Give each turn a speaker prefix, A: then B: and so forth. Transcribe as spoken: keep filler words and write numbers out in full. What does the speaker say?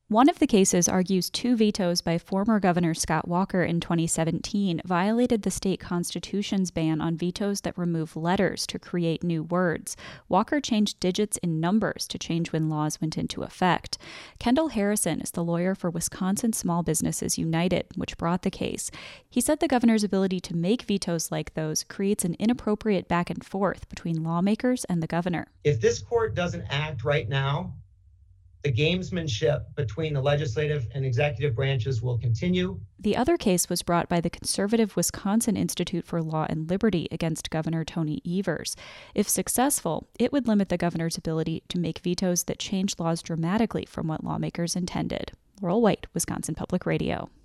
A: One of the cases argues two vetoes by former Governor Scott Walker in twenty seventeen violated the state constitution's ban on vetoes that remove letters to create new words. Walker changed digits in numbers to change when laws went into effect. Kendall Harrison is the lawyer for Wisconsin Small Businesses United, which brought the case. He said the governor's ability to make vetoes like those creates an inappropriate back and forth between lawmakers and the governor.
B: If this court doesn't act right now, the gamesmanship between the legislative and executive branches will continue.
A: The other case was brought by the conservative Wisconsin Institute for Law and Liberty against Governor Tony Evers. If successful, it would limit the governor's ability to make vetoes that change laws dramatically from what lawmakers intended. Laurel White, Wisconsin Public Radio.